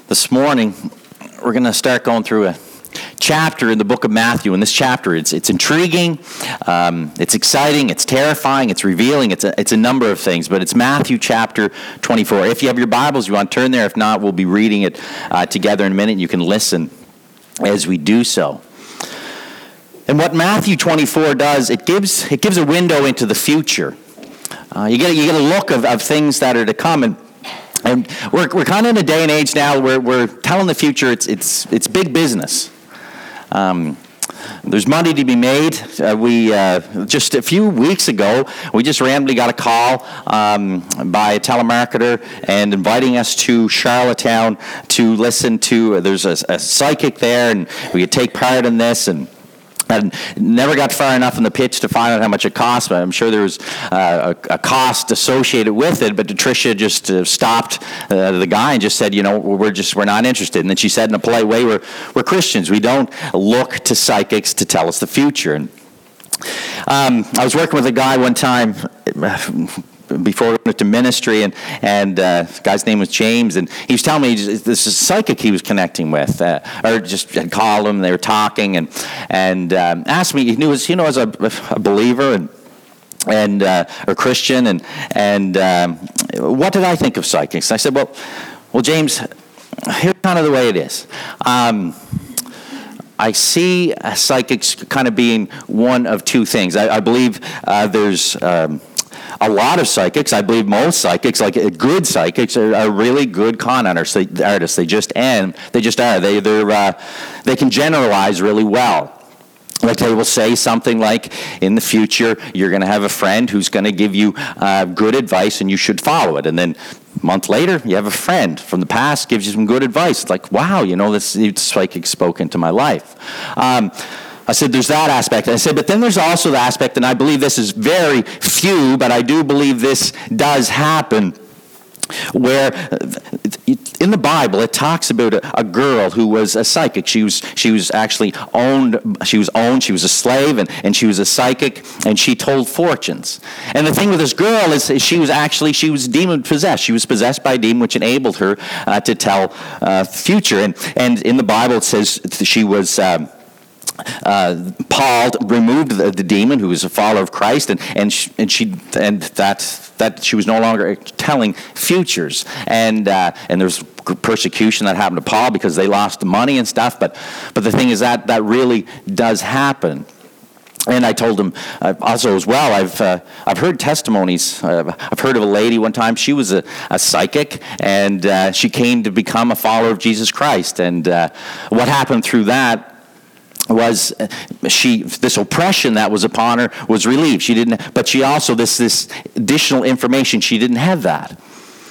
This morning, we're going to start going through a chapter in the book of Matthew. In this chapter, it's intriguing, it's exciting, it's terrifying, it's revealing, it's a number of things, but it's Matthew chapter 24. If you have your Bibles, you want to turn there. If not, we'll be reading it together in a minute. You can listen as we do so. And what Matthew 24 does, it gives a window into the future. You get a look of things that are to come, and we're kind of in a day and age now where we're telling the future it's big business. There's money to be made. We just a few weeks ago, we just randomly got a call by a telemarketer and inviting us to Charlottetown to listen to. There's a psychic there, and we could take part in this. And never got far enough in the pitch to find out how much it cost, but I'm sure there was a cost associated with it. But Tricia just stopped the guy and just said, we're not interested. And then she said in a polite way, we're Christians. We don't look to psychics to tell us the future. And I was working with a guy one time before we went to ministry, and the guy's name was James, and he was telling me this is psychic he was connecting with, or just had called him. They were talking, and asked me. He was a believer and a Christian, and what did I think of psychics? And I said, well, James, here's kind of the way it is. I see psychics kind of being one of two things. I believe there's a lot of psychics. I believe most psychics, like good psychics, are really good con artists. They just are. They can generalize really well. Like they will say something like, in the future, you're going to have a friend who's going to give you good advice and you should follow it. And then a month later, you have a friend from the past gives you some good advice. It's like, wow, this psychic spoke into my life. I said, there's that aspect. I said, but then there's also the aspect, and I believe this is very few, but I do believe this does happen, where in the Bible it talks about a girl who was a psychic. She was actually owned. She was a slave, and she was a psychic, and she told fortunes. And the thing with this girl is she was demon possessed. She was possessed by a demon, which enabled her to tell future. And in the Bible it says she was. Paul removed the demon, who was a follower of Christ, and she was no longer telling futures, and there's persecution that happened to Paul because they lost the money and stuff. But the thing is that really does happen. And I told him also as well, I've heard testimonies. I've heard of a lady one time. She was a psychic, and she came to become a follower of Jesus Christ. And what happened through that was this oppression that was upon her was relieved. She didn't, but she also this additional information. She didn't have that.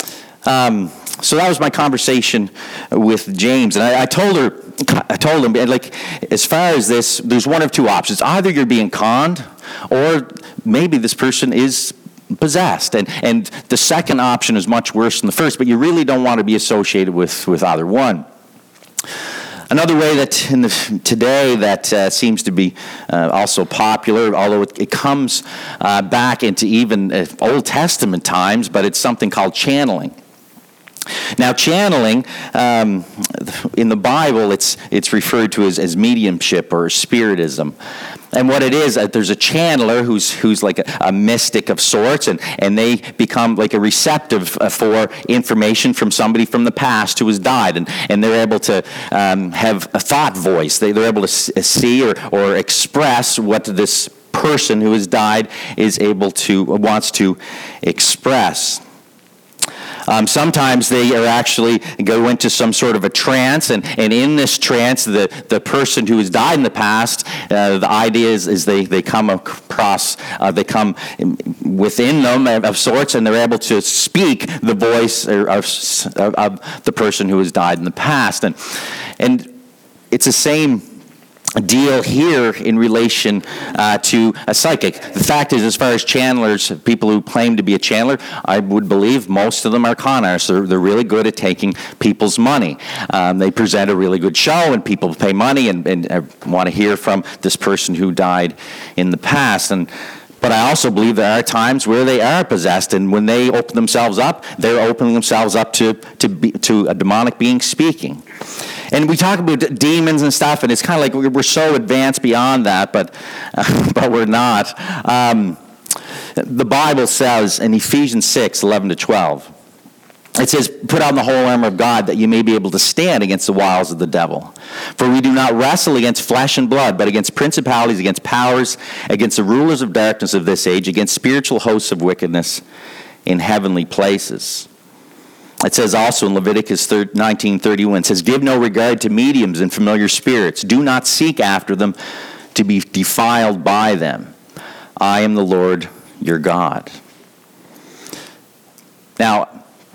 So that was my conversation with James, and I told him, like, as far as this, there's one of two options: either you're being conned, or maybe this person is possessed, and the second option is much worse than the first. But you really don't want to be associated with either one. Another way that today that seems to be also popular, although it comes back into even Old Testament times, but it's something called channeling. Now, channeling in the Bible, it's referred to as mediumship or spiritism. And what it is, there's a channeler who's like a mystic of sorts, and they become like a receptive for information from somebody from the past who has died, and they're able to have a thought voice. They're able to see or express what this person who has died wants to express. Sometimes they are actually go into some sort of a trance, and in this trance, the person who has died in the past, the idea is they come across, they come within them of sorts, and they're able to speak the voice of the person who has died in the past, and it's the same deal here in relation to a psychic. The fact is, as far as channelers, people who claim to be a channeler, I would believe most of them are con artists. They're really good at taking people's money. They present a really good show, and people pay money and want to hear from this person who died in the past. But I also believe there are times where they are possessed, and when they open themselves up, they're opening themselves up to a demonic being speaking. And we talk about demons and stuff, and it's kind of like we're so advanced beyond that, but we're not. The Bible says in Ephesians 6:11-12, it says, "Put on the whole armor of God, that you may be able to stand against the wiles of the devil. For we do not wrestle against flesh and blood, but against principalities, against powers, against the rulers of darkness of this age, against spiritual hosts of wickedness in heavenly places." It says also in Leviticus 19:31, it says, "Give no regard to mediums and familiar spirits. Do not seek after them to be defiled by them. I am the Lord your God." Now,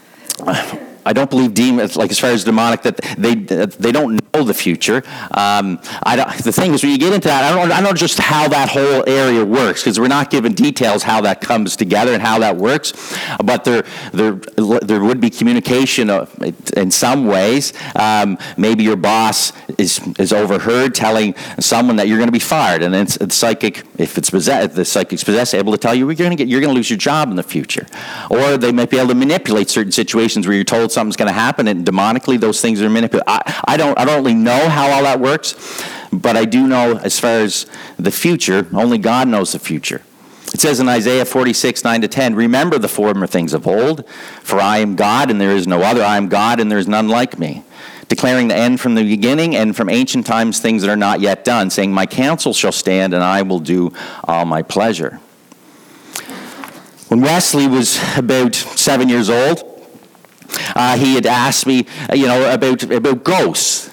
I don't believe demons, like as far as demonic, that they don't know the future. The thing is, when you get into that, I don't know just how that whole area works, because we're not given details how that comes together and how that works. But there would be communication in some ways. Maybe your boss is overheard telling someone that you're going to be fired, and it's psychic. If it's possessed, the psychic's possessed, able to tell you you're going to lose your job in the future, or they might be able to manipulate certain situations where you're told something's going to happen, and demonically those things are manipulated. I don't really know how all that works, but I do know as far as the future, only God knows the future. It says in Isaiah 46:9-10, "Remember the former things of old, for I am God and there is no other. I am God and there is none like me, declaring the end from the beginning and from ancient times things that are not yet done, saying, my counsel shall stand and I will do all my pleasure." When Wesley was about 7 years old, he had asked me, about ghosts.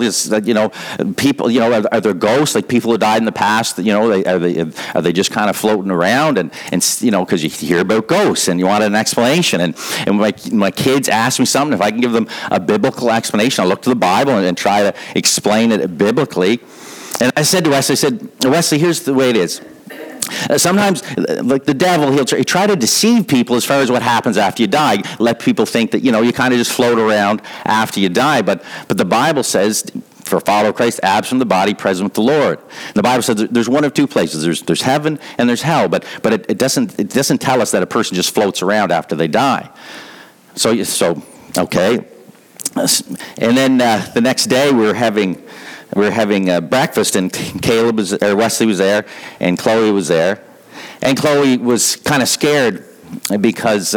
People. Are there ghosts, like people who died in the past? Are they just kind of floating around? And because you hear about ghosts and you want an explanation. And my kids ask me something, if I can give them a biblical explanation, I'll look to the Bible and try to explain it biblically. And I said to Wesley, Wesley, here's the way it is. Sometimes, like the devil, he'll try to deceive people as far as what happens after you die. Let people think that, you kind of just float around after you die. But the Bible says, for a follower of Christ, absent the body, present with the Lord. And the Bible says there's one of two places. There's heaven and there's hell. But it doesn't tell us that a person just floats around after they die. So okay. And then the next day we were having breakfast, and Wesley was there, and Chloe was there, and Chloe was kind of scared because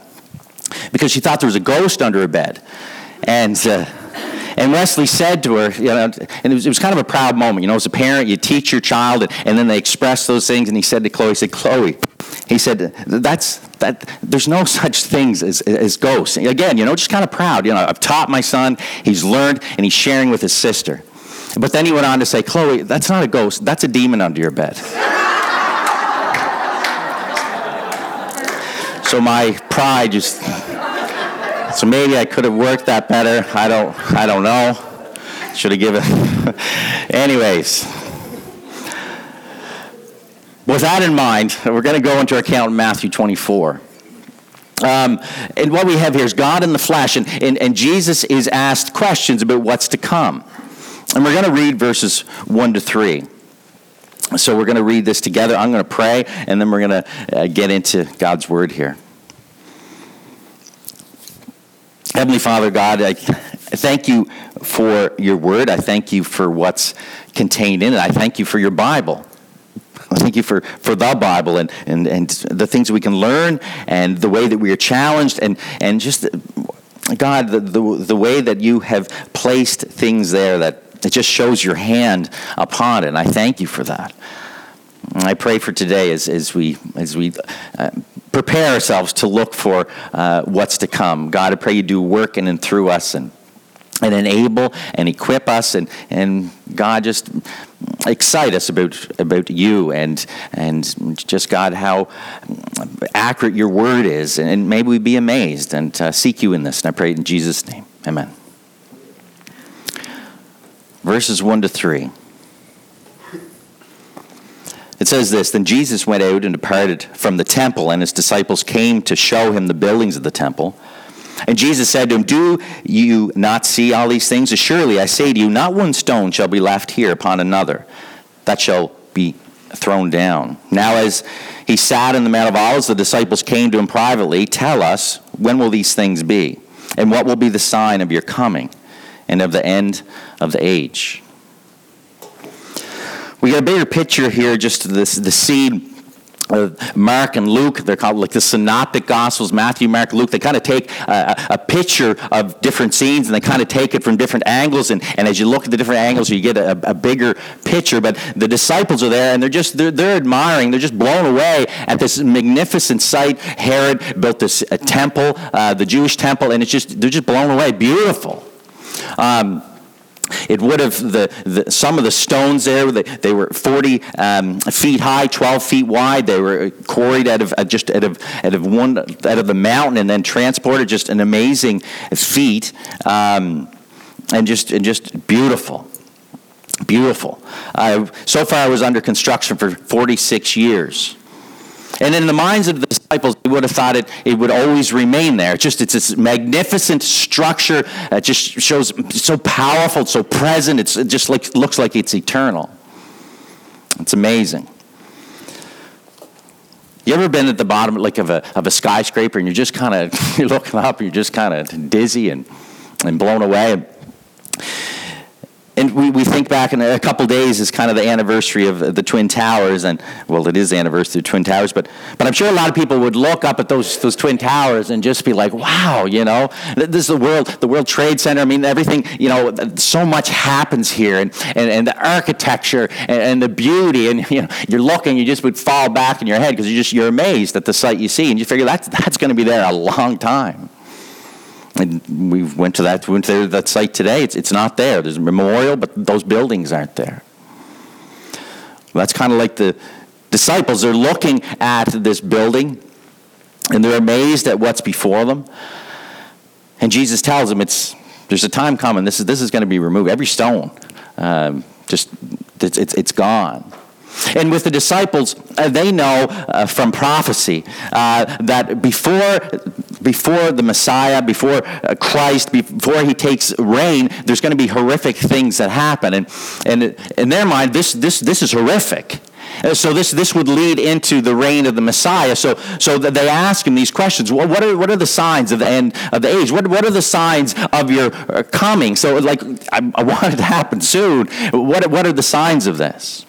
she thought there was a ghost under her bed, and Wesley said to her, and it was kind of a proud moment, as a parent, you teach your child, and then they express those things, and he said to Chloe, Chloe, he said, there's no such things as ghosts. Again, just kind of proud. I've taught my son, he's learned, and he's sharing with his sister. But then he went on to say, Chloe, that's not a ghost, that's a demon under your bed. So my pride so maybe I could have worked that better. I don't know. Should have given. Anyways. With that in mind, we're going to go into our account in Matthew 24. And what we have here is God in the flesh, and Jesus is asked questions about what's to come. And we're going to read verses 1-3. So we're going to read this together. I'm going to pray, and then we're going to get into God's word here. Heavenly Father, God, I thank you for your word. I thank you for what's contained in it. I thank you for your Bible. I thank you for the Bible and the things that we can learn and the way that we are challenged and just, God, the way that you have placed things there that it just shows your hand upon it, and I thank you for that. And I pray for today as we prepare ourselves to look for what's to come. God, I pray you do work in and through us and enable and equip us, and God, just excite us about you and just, God, how accurate your word is, and maybe we be amazed and seek you in this. And I pray in Jesus' name, amen. Verses 1-3. It says this, Then Jesus went out and departed from the temple, and his disciples came to show him the buildings of the temple. And Jesus said to him, Do you not see all these things? Surely I say to you, not one stone shall be left here upon another that shall be thrown down. Now as he sat in the Mount of Olives. The disciples came to him privately. Tell us, when will these things be? And what will be the sign of your coming and of the end of the age? We got a bigger picture here, just the seed. Mark and Luke, they're called like the synoptic gospels, Matthew, Mark, Luke. They kind of take a picture of different scenes, and they kind of take it from different angles, and as you look at the different angles, you get a bigger picture. But the disciples are there, and they're admiring, they're just blown away at this magnificent sight. Herod built this temple, the Jewish temple, and they're just blown away. Beautiful. It would have some of the stones there. They were 40 feet high, 12 feet wide. They were quarried out of the mountain and then transported. Just an amazing feat, and just beautiful. Beautiful. So far, I was under construction for 46 years. And in the minds of the disciples, they would have thought it would always remain there. It's this magnificent structure. It just shows it's so powerful, it's so present. It just looks like it's eternal. It's amazing. You ever been at the bottom of a skyscraper, and you're just kind of you're looking up, and you're just kind of dizzy and blown away. And we think back in a couple days is kind of the anniversary of the Twin Towers, and well, it is the anniversary of the Twin Towers, but I'm sure a lot of people would look up at those Twin Towers and just be like, wow, this is the World Trade Center. I mean, everything, so much happens here, and the architecture and the beauty, and you're looking, you just would fall back in your head because you're amazed at the sight you see, and you figure that's going to be there a long time. And we went to that site today. It's not there. There's a memorial, but those buildings aren't there. Well, that's kind of like the disciples. They're looking at this building, and they're amazed at what's before them. And Jesus tells them, there's a time coming. This is going to be removed. Every stone, it's gone. And with the disciples, they know from prophecy that before the Messiah, before Christ, before he takes reign, there's going to be horrific things that happen. And in their mind, this is horrific. So this would lead into the reign of the Messiah. So that they ask him these questions. What are the signs of the end of the age? What are the signs of your coming? So I want it to happen soon. What are the signs of this?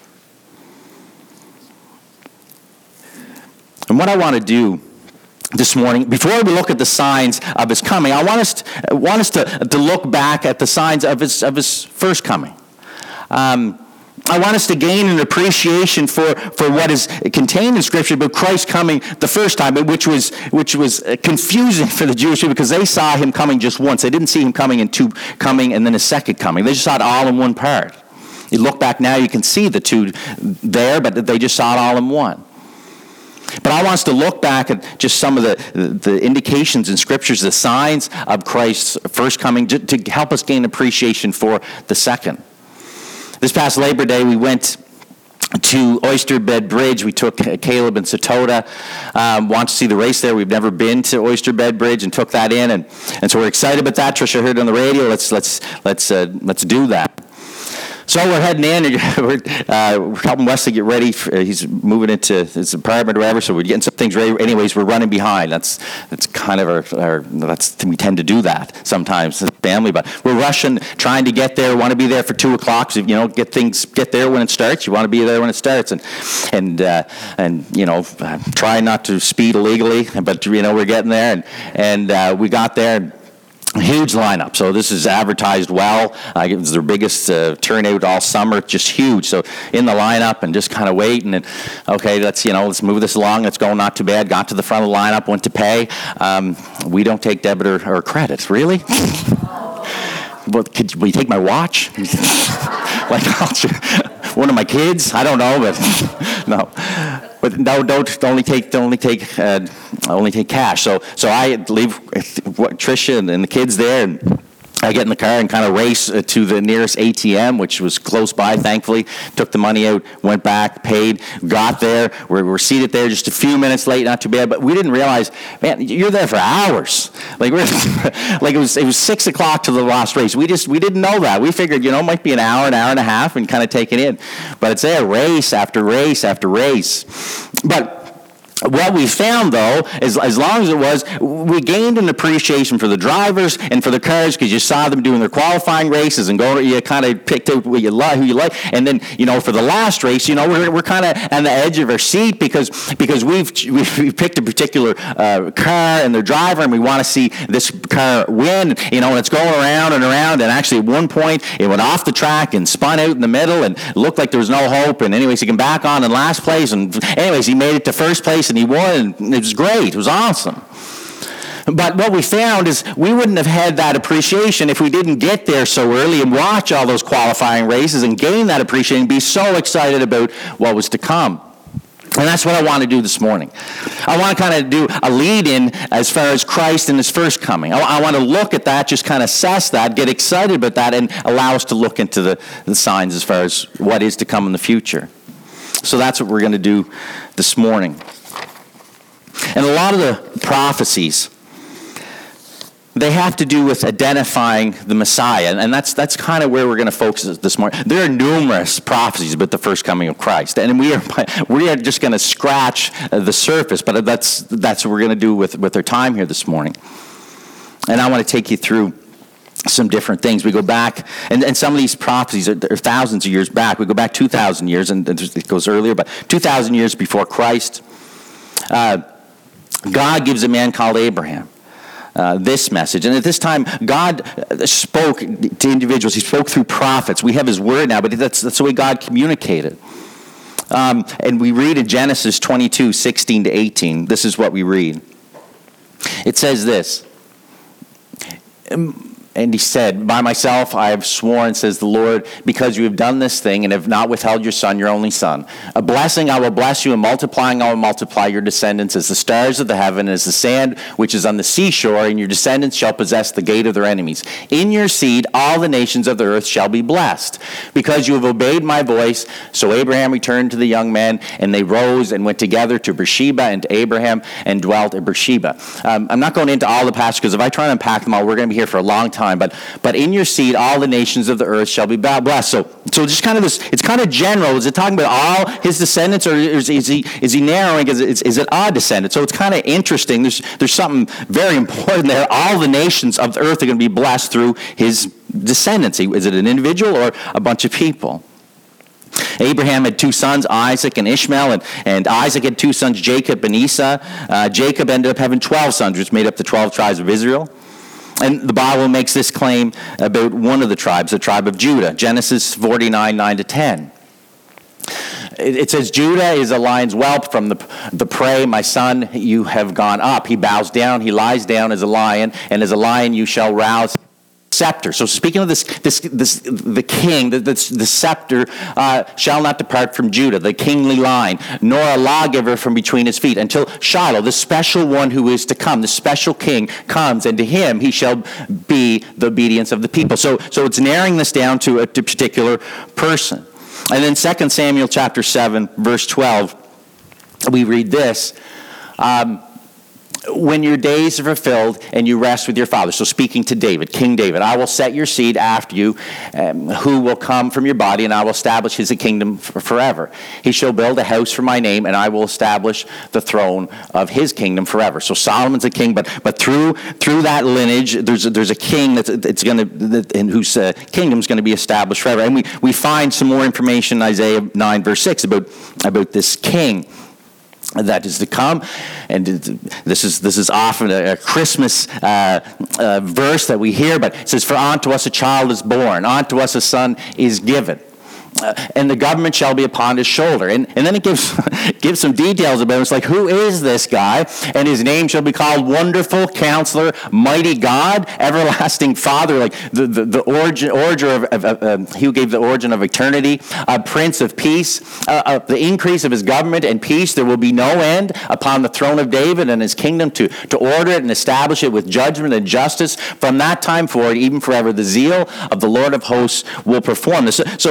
And what I want to do this morning, before we look at the signs of his coming, I want us to look back at the signs of his first coming. I want us to gain an appreciation for what is contained in Scripture about Christ coming the first time, which was confusing for the Jewish people because they saw him coming just once. They didn't see him coming and then a second coming. They just saw it all in one part. You look back now, you can see the two there, but they just saw it all in one. But I want us to look back at just some of the indications in Scriptures, the signs of Christ's first coming, to help us gain appreciation for the second. This past Labor Day, we went to Oyster Bed Bridge. We took Caleb and Satota, want to see the race there. We've never been to Oyster Bed Bridge, and took that in, and so we're excited about that. Trisha heard on the radio. Let's do that. So we're heading in. We're helping Wesley get ready. He's moving into his apartment or whatever, so we're getting some things ready. Anyways, we're running behind. That's kind of we tend to do that sometimes as a family, but we're rushing, trying to get there. We want to be there for 2 o'clock. So, get there when it starts. You want to be there when it starts, and try not to speed illegally. But we're getting there, and we got there. Huge lineup. So this is advertised well. It was their biggest turnout all summer. Just huge. So in the lineup and just kind of waiting. And okay, let's move this along. Let's go. Not too bad. Got to the front of the lineup. Went to pay. We don't take debit or credit. Really? Well, will you take my watch? One of my kids? I don't know, but no. But no, don't only take cash. So I leave Tricia and the kids there, and I get in the car and kind of race to the nearest ATM, which was close by, thankfully. Took the money out, went back, paid, got there. We're seated there just a few minutes late, not too bad. But we didn't realize, man, you're there for hours. It was 6 o'clock to the last race. We didn't know that. We figured, it might be an hour and a half, and kind of take it in. But it's there, race after race after race. But What we found, though, is as long as it was, we gained an appreciation for the drivers and for the cars because you saw them doing their qualifying races and you kind of picked out what you like, who you like. And then, for the last race, we're kind of on the edge of our seat because we've picked a particular car and their driver, and we want to see this car win. And it's going around and around. And actually, at one point, it went off the track and spun out in the middle and looked like there was no hope. And anyways, he came back on in last place. And anyways, he made it to first place. And he won, and it was great. It was awesome. But what we found is we wouldn't have had that appreciation if we didn't get there so early and watch all those qualifying races and gain that appreciation and be so excited about what was to come. And that's what I want to do this morning. I want to kind of do a lead-in as far as Christ and his first coming. I want to look at that, just kind of assess that, get excited about that, and allow us to look into the signs as far as what is to come in the future. So that's what we're going to do this morning. And a lot of the prophecies, they have to do with identifying the Messiah. And that's kind of where we're going to focus this morning. There are numerous prophecies about the first coming of Christ. And we are just going to scratch the surface. But that's what we're going to do with our time here this morning. And I want to take you through some different things. We go back, and some of these prophecies are thousands of years back. We go back 2,000 years, and it goes earlier, but 2,000 years before Christ. God gives a man called Abraham this message. And at this time, God spoke to individuals. He spoke through prophets. We have his word now, but that's the way God communicated. And we read in Genesis 22, 16 to 18. This is what we read. It says this. And he said, by myself I have sworn, says the Lord, because you have done this thing and have not withheld your son, your only son. A blessing I will bless you, and multiplying I will multiply your descendants as the stars of the heaven, as the sand which is on the seashore, and your descendants shall possess the gate of their enemies. In your seed all the nations of the earth shall be blessed, because you have obeyed my voice. So Abraham returned to the young men, and they rose and went together to Beersheba and to Abraham and dwelt at Beersheba. I'm not going into all the passages, because if I try to unpack them all, we're going to be here for a long time. But in your seed, all the nations of the earth shall be blessed. So just kind of this, it's kind of general. Is it talking about all his descendants, or is he narrowing? Is it a descendant? So it's kind of interesting. There's something very important there. All the nations of the earth are going to be blessed through his descendants. Is it an individual or a bunch of people? Abraham had two sons, Isaac and Ishmael, and Isaac had two sons, Jacob and Esau. Jacob ended up having 12 sons, which made up the 12 tribes of Israel. And the Bible makes this claim about one of the tribes, the tribe of Judah. Genesis 49, 9 to 10. It says, Judah is a lion's whelp from the prey. My son, you have gone up. He bows down, he lies down as a lion, and as a lion you shall rouse scepter. So speaking of the king, the scepter shall not depart from Judah, the kingly line, nor a lawgiver from between his feet, until Shiloh, the special one who is to come, the special king comes, and to him he shall be the obedience of the people. So it's narrowing this down to a particular person. And then 2 Samuel chapter 7, verse 12, we read this. When your days are fulfilled and you rest with your father. So speaking to David, King David, I will set your seed after you, who will come from your body, and I will establish his kingdom forever. He shall build a house for my name, and I will establish the throne of his kingdom forever. So Solomon's a king, but through that lineage, there's a king and whose kingdom is going to be established forever. And we find some more information in Isaiah 9, verse 6 about this king that is to come. And this is often a Christmas verse that we hear, but it says, for unto us a child is born, unto us a son is given, and the government shall be upon his shoulder. And then it gives some details about it. It's like, who is this guy? And his name shall be called Wonderful Counselor, Mighty God, Everlasting Father, like the origin of he who gave the origin of eternity, Prince of Peace. The increase of his government and peace, there will be no end upon the throne of David and his kingdom, to order it and establish it with judgment and justice from that time forward, even forever. The zeal of the Lord of hosts will perform this. So it's like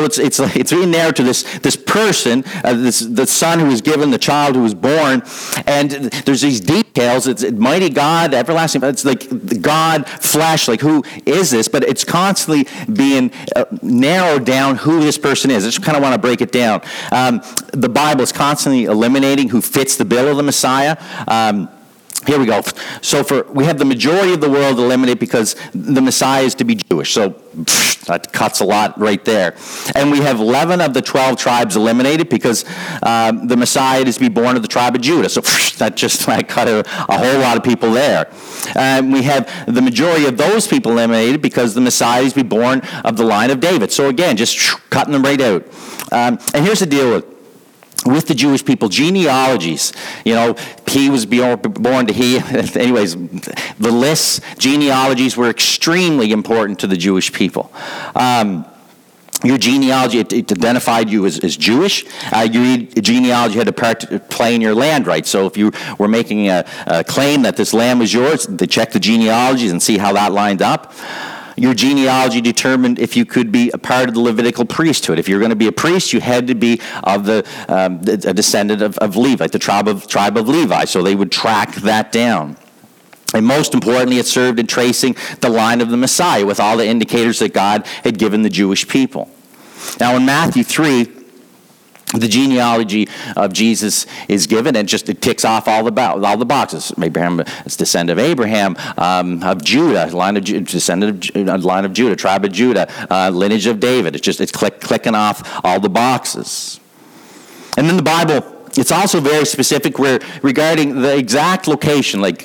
it's being narrowed to this person, the son who was given, the child who was born, and there's these details. It's mighty God, everlasting. It's like God, flesh. Like, who is this? But it's constantly being narrowed down who this person is. I just kind of want to break it down. The Bible is constantly eliminating who fits the bill of the Messiah. Here we go. So we have the majority of the world eliminated because the Messiah is to be Jewish. So that cuts a lot right there. And we have 11 of the 12 tribes eliminated because the Messiah is to be born of the tribe of Judah. So that just cut a whole lot of people there. We have the majority of those people eliminated because the Messiah is to be born of the line of David. So again, just cutting them right out. And here's the deal with the Jewish people, genealogies, he was born to he. Anyways, the lists, genealogies were extremely important to the Jewish people. Your genealogy, it identified you as Jewish. Your genealogy had a part to play in your land rights. So if you were making a claim that this land was yours, they check the genealogies and see how that lined up. Your genealogy determined if you could be a part of the Levitical priesthood. If you're going to be a priest, you had to be of a descendant of Levi, the tribe of Levi. So they would track that down. And most importantly, it served in tracing the line of the Messiah with all the indicators that God had given the Jewish people. Now in Matthew 3, the genealogy of Jesus is given, and it ticks off all the boxes. Abraham is descendant of Abraham, of Judah, descendant of line of Judah, tribe of Judah, lineage of David. It's clicking off all the boxes. And then the Bible, it's also very specific regarding the exact location. Okay,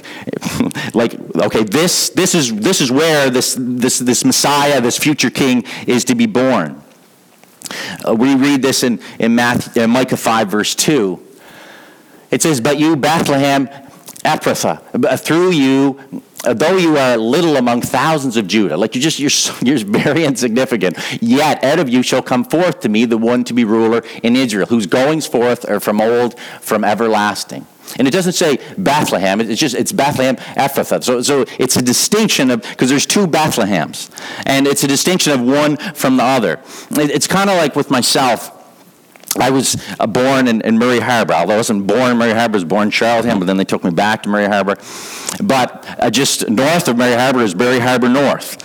this is where this Messiah, this future king, is to be born. We read this in Micah 5, verse 2. It says, "But you, Bethlehem Ephrathah, through you, though you are little among thousands of Judah," like you're very insignificant, "yet out of you shall come forth to me the one to be ruler in Israel, whose goings forth are from old, from everlasting." And it doesn't say Bethlehem, it's Bethlehem Ephrathah. So it's a distinction because there's two Bethlehems. And it's a distinction of one from the other. It's kind of like with myself. I was born in Murray Harbor. Although I wasn't born in Murray Harbor, I was born in Charlottetown, but then they took me back to Murray Harbor. But just north of Murray Harbor is Murray Harbor North.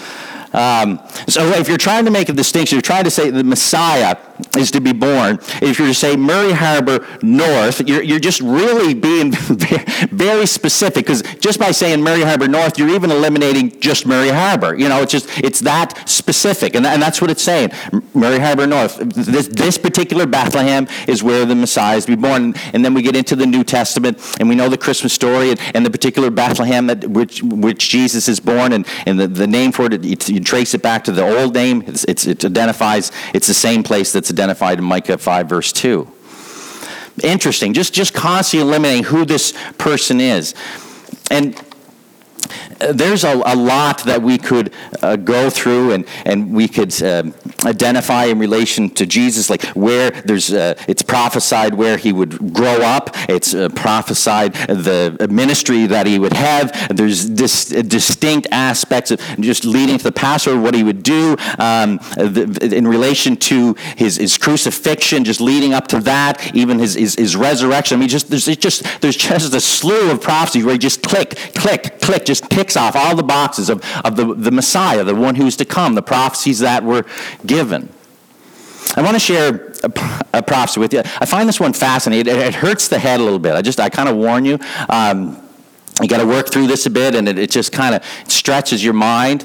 So if you're trying to make a distinction, you're trying to say the Messiah is to be born. If you're to say Murray Harbor North, you're just really being very specific, because just by saying Murray Harbor North, you're even eliminating just Murray Harbor. It's that specific, and that's what it's saying. Murray Harbor North. This particular Bethlehem is where the Messiah is to be born. And then we get into the New Testament, and we know the Christmas story and the particular Bethlehem which Jesus is born, and the name for it. You trace it back to the old name. It identifies. It's the same place that's identified in Micah 5, verse 2. Interesting. Just constantly eliminating who this person is. And there's a lot that we could go through and we could identify in relation to Jesus, like where it's prophesied where he would grow up. It's prophesied the ministry that he would have. There's distinct aspects of just leading to the Passover, what he would do in relation to his crucifixion, just leading up to that, even his resurrection. I mean, there's just a slew of prophecies where he just click, just ticks off all the boxes of the Messiah, the one who's to come, the prophecies that were given. I want to share a prophecy with you. I find this one fascinating. It hurts the head a little bit. I kind of warn you. You got to work through this a bit, and it just kind of stretches your mind.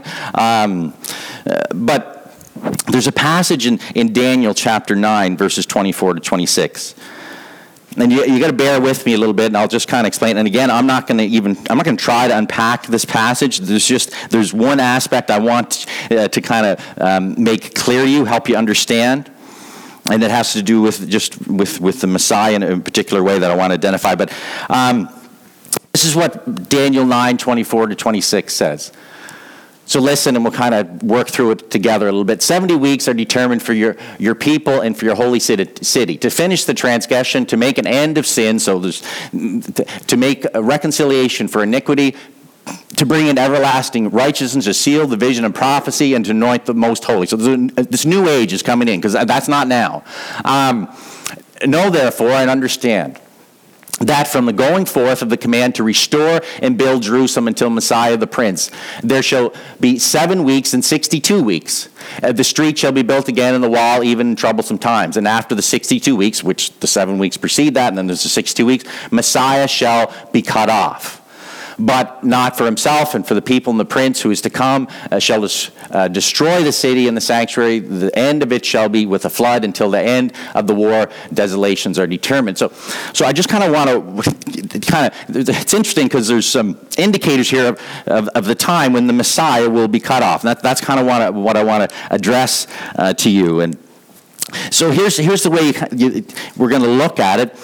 But there's a passage in Daniel chapter 9, verses 24 to 26. And you got to bear with me a little bit, and I'll just kind of explain. And again, I'm not going to try to unpack this passage. There's one aspect I want to kind of make clear to you, help you understand, and it has to do with the Messiah in a particular way that I want to identify. But this is what Daniel 9:24 to 26 says. So listen, and we'll kind of work through it together a little bit. 70 weeks are determined for your people and for your holy city, to finish the transgression, to make an end of sin, so to make a reconciliation for iniquity, to bring in everlasting righteousness, to seal the vision and prophecy, and to anoint the most holy. So this new age is coming in, because that's not now. Know therefore and understand that from the going forth of the command to restore and build Jerusalem until Messiah the Prince, there shall be 7 weeks and 62 weeks. The street shall be built again, and the wall even in troublesome times. And after the 62 weeks, which the 7 weeks precede that, and then there's the 62 weeks, Messiah shall be cut off. But not for himself, and for the people and the prince who is to come shall destroy the city and the sanctuary. The end of it shall be with a flood. Until the end of the war, desolations are determined. So I just kind of want to it's interesting, because there's some indicators here of the time when the Messiah will be cut off. And that's kind of what I want to address to you. And so here's the way we're going to look at it.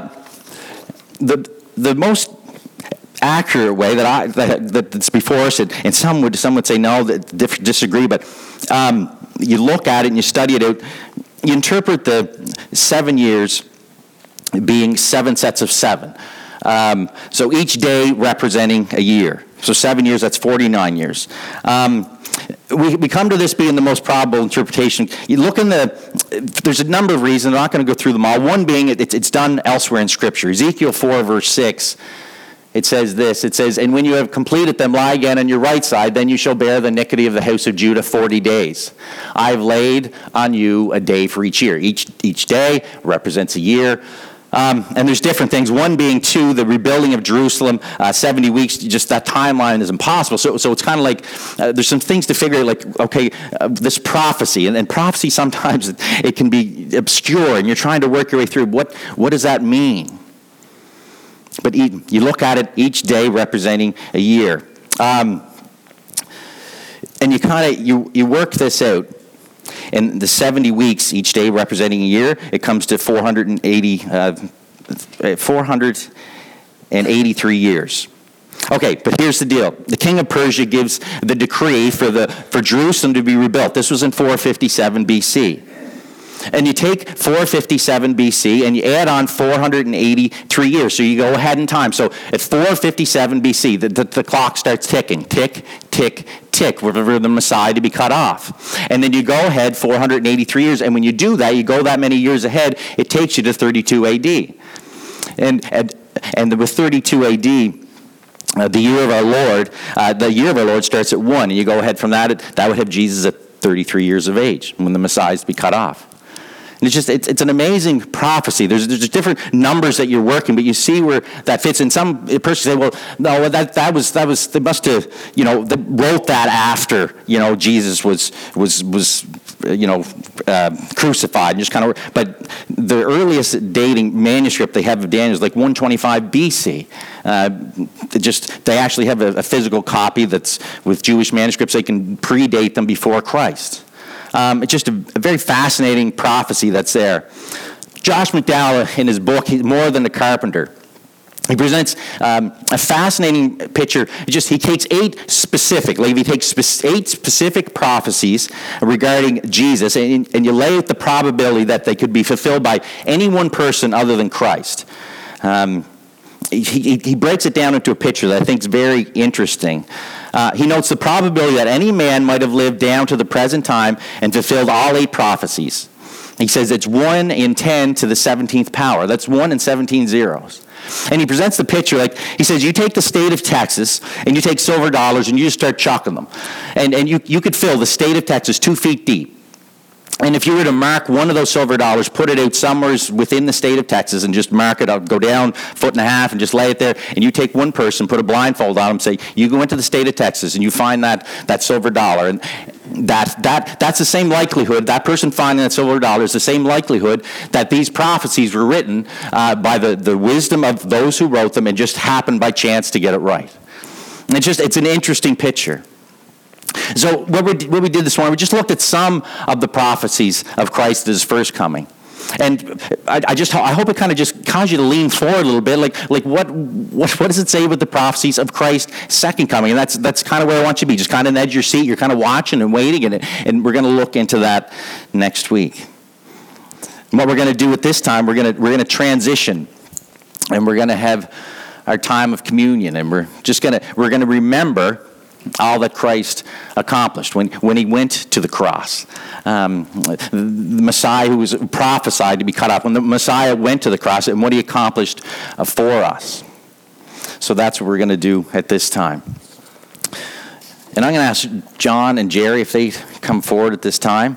The most accurate way that's before us, and some would say no, that disagree, but you look at it and you study it out. You interpret the 7 years being 7 sets of 7. So each day representing a year. So 7 years, that's 49 years. We come to this being the most probable interpretation. You look there's a number of reasons. I'm not going to go through them all. One being it's done elsewhere in Scripture. Ezekiel 4, verse 6. It says this, it says, and when you have completed them, lie again on your right side, then you shall bear the iniquity of the house of Judah 40 days. I have laid on you a day for each year. Each day represents a year. And there's different things. One being, too, the rebuilding of Jerusalem, 70 weeks, just that timeline is impossible. So it's kind of like, there's some things to figure out, like, okay, this prophecy, and prophecy sometimes it can be obscure, and you're trying to work your way through, what does that mean? But you look at it, each day representing a year. And you work this out. In the 70 weeks, each day representing a year, it comes to 483 years. Okay, but here's the deal. The king of Persia gives the decree for Jerusalem to be rebuilt. This was in 457 BC. And you take 457 BC and you add on 483 years. So you go ahead in time. So at 457 BC, the clock starts ticking. Tick, tick, tick, for the Messiah to be cut off. And then you go ahead 483 years. And when you do that, you go that many years ahead, it takes you to 32 AD. And with 32 AD, the year of our Lord starts at 1. And you go ahead from that would have Jesus at 33 years of age when the Messiah is to be cut off. And it's an amazing prophecy. There's different numbers that you're working, but you see where that fits. And some person say, well, no, that was they must have, they wrote that after, Jesus was crucified, and just kind of. But the earliest dating manuscript they have of Daniel is like 125 BC. They actually have a physical copy that's with Jewish manuscripts. They can predate them before Christ. It's just a very fascinating prophecy that's there. Josh McDowell, in his book, he's More Than a Carpenter, he presents a fascinating picture. He takes 8 specific prophecies regarding Jesus, and you lay out the probability that they could be fulfilled by any one person other than Christ. He breaks it down into a picture that I think is very interesting. He notes the probability that any man might have lived down to the present time and fulfilled all 8 prophecies. He says it's 1 in 10 to the 17th power. That's 1 in 17 zeros. And he presents the picture like, he says, you take the state of Texas and you take silver dollars and you just start chucking them. And you could fill the state of Texas 2 feet deep. And if you were to mark one of those silver dollars, put it out somewhere within the state of Texas and just mark it out, go down 1.5 feet and just lay it there, and you take one person, put a blindfold on them, say, you go into the state of Texas and you find that silver dollar, and that's the same likelihood, that person finding that silver dollar is the same likelihood that these prophecies were written by the wisdom of those who wrote them and just happened by chance to get it right. And it's an interesting picture. So what we did this morning, we just looked at some of the prophecies of Christ at his first coming. And I hope it kind of just caused you to lean forward a little bit, like what does it say with the prophecies of Christ's second coming? And that's kind of where I want you to be, just kind of edge your seat. You're kind of watching and waiting, and we're going to look into that next week. And what we're going to do at this time, we're going to transition, and we're going to have our time of communion, and we're going to remember all that Christ accomplished when he went to the cross. The Messiah who was prophesied to be cut off, when the Messiah went to the cross, and what he accomplished for us. So that's what we're going to do at this time. And I'm going to ask John and Jerry if they come forward at this time.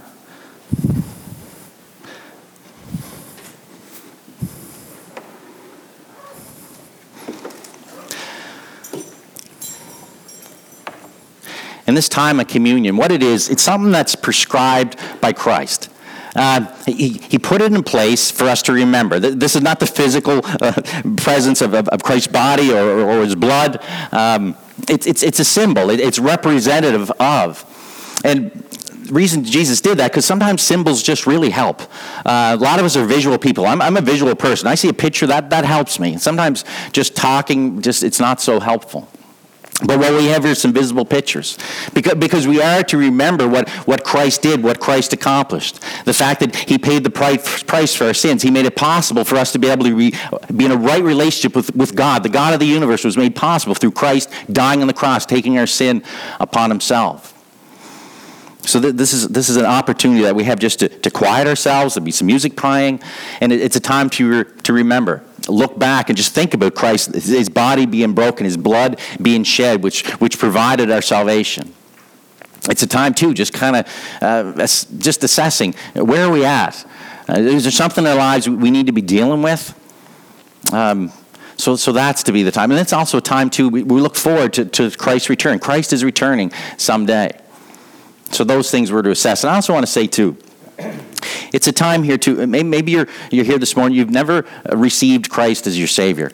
In this time of communion, what it is, it's something that's prescribed by Christ. He put it in place for us to remember. This is not the physical presence of Christ's body or his blood. It's a symbol. It's representative of. And the reason Jesus did that, because sometimes symbols just really help. A lot of us are visual people. I'm a visual person. I see a picture, that helps me. Sometimes just talking, it's not so helpful. But what we have here is some visible pictures. Because we are to remember what Christ did, what Christ accomplished. The fact that he paid the price for our sins. He made it possible for us to be able to be in a right relationship with God. The God of the universe was made possible through Christ dying on the cross, taking our sin upon himself. So this is an opportunity that we have just to quiet ourselves. There'll be some music playing. And it's a time to remember. Look back and just think about Christ, his body being broken, his blood being shed, which provided our salvation. It's a time, too, just kind of just assessing, where are we at? Is there something in our lives we need to be dealing with? So that's to be the time. And it's also a time, too, we look forward to Christ's return. Christ is returning someday. So those things we're to assess. And I also want to say, too, it's a time here too. Maybe you're here this morning. You've never received Christ as your Savior.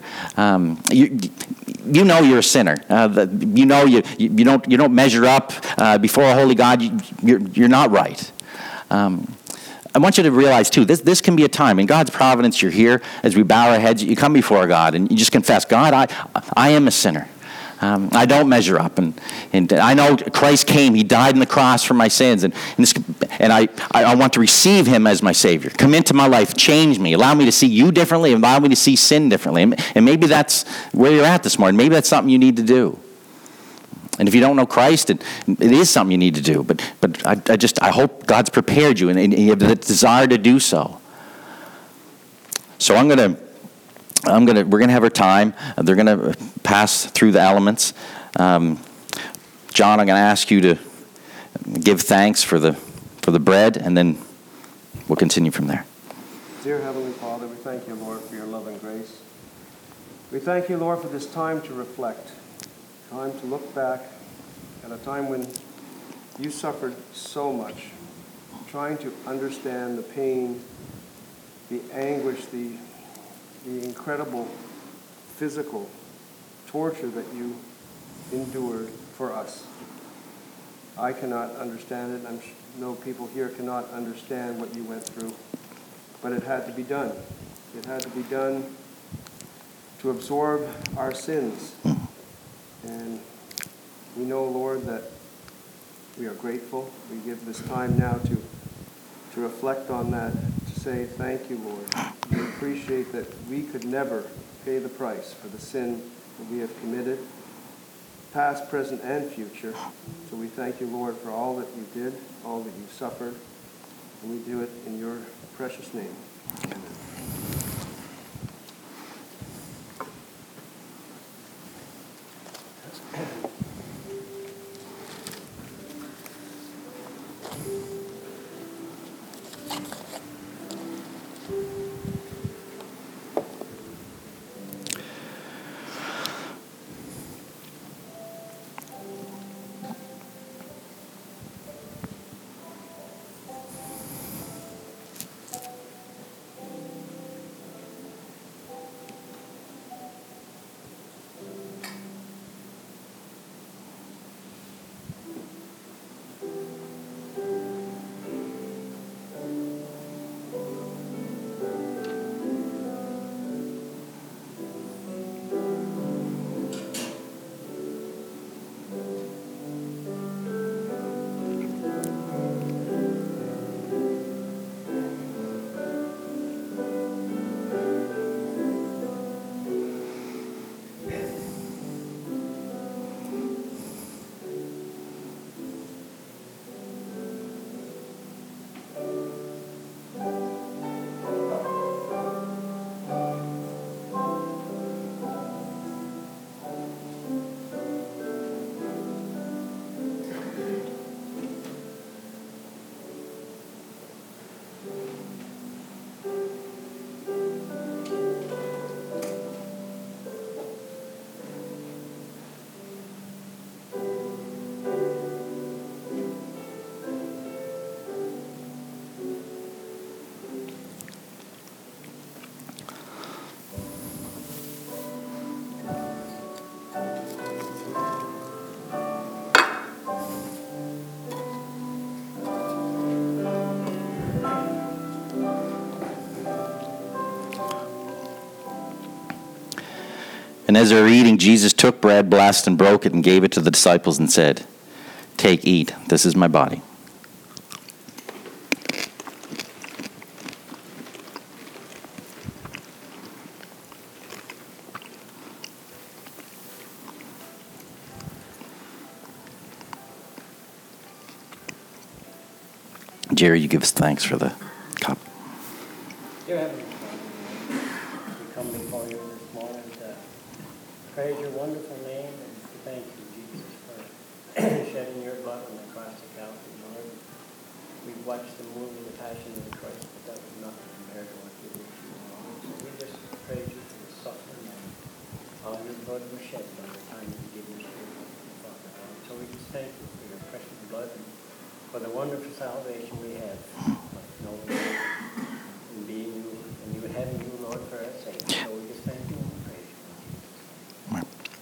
You know you're a sinner. You know you don't measure up before a holy God. You're not right. I want you to realize too. This can be a time in God's providence. You're here as we bow our heads. You come before God and you just confess, God, I am a sinner. I don't measure up, and I know Christ came. He died on the cross for my sins, and I want to receive him as my Savior. Come into my life, change me, allow me to see you differently, allow me to see sin differently. And maybe that's where you're at this morning. Maybe that's something you need to do. And if you don't know Christ, it is something you need to do. But I hope God's prepared you, and you have the desire to do so. So we're going to have our time. They're going to pass through the elements. John, I'm going to ask you to give thanks for the bread, and then we'll continue from there. Dear Heavenly Father, we thank you, Lord, for your love and grace. We thank you, Lord, for this time to reflect, time to look back at a time when you suffered so much, trying to understand the pain, the anguish, the incredible physical torture that you endured for us. I cannot understand it. I know people here cannot understand what you went through, but it had to be done. It had to be done to absorb our sins. And we know, Lord, that we are grateful. We give this time now to reflect on that, to say thank you, Lord. We appreciate that we could never pay the price for the sin that we have committed, past, present, and future. So we thank you, Lord, for all that you did, all that you suffered, and we do it in your precious name. Amen. And as they were eating, Jesus took bread, blessed, and broke it, and gave it to the disciples and said, "Take, eat. This is my body." Jerry, you give us thanks for the cup. Dear Heavenly Father, we come before you this morning to praise your wonderful name and to thank you, Jesus, for shedding your blood on the cross of Calvary, Lord. We've watched the movie, The Passion of the Christ, but that was nothing compared to what you did for you, Lord. So we just praise you for the suffering and all your blood was shed by the time you gave your spirit, Father, Lord. So we just thank you for your precious blood and for the wonderful salvation we have, like knowing you and being you, and you having you, Lord, for our sake. So we just thank you and praise you.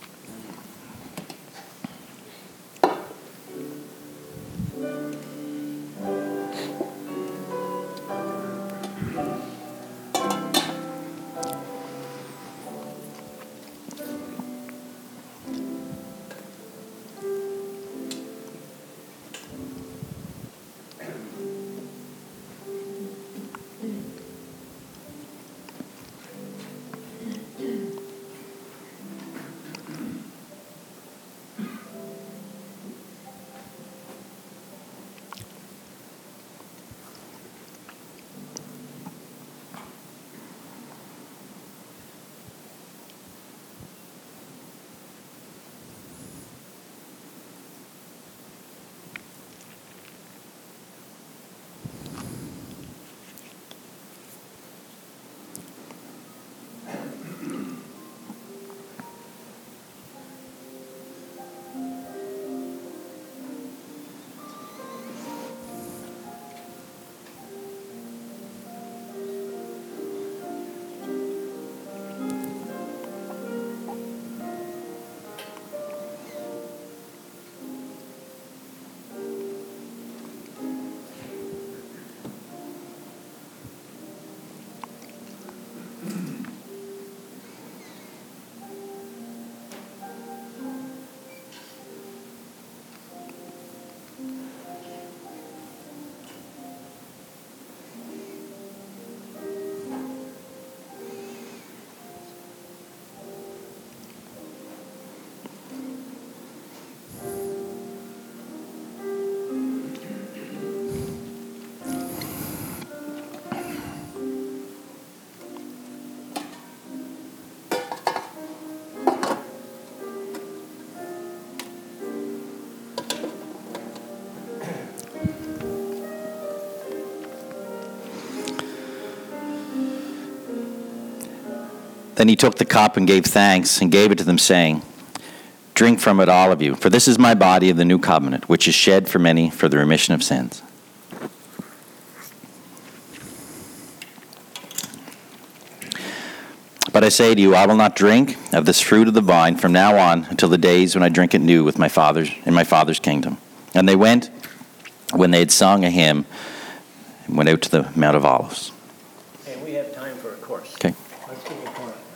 Then he took the cup and gave thanks and gave it to them, saying, "Drink from it, all of you, for this is my body of the new covenant, which is shed for many for the remission of sins." But I say to you, I will not drink of this fruit of the vine from now on until the days when I drink it new with my fathers in my Father's kingdom. And they went, when they had sung a hymn, and went out to the Mount of Olives. And we have time for a course. Okay. Let's give a chorus.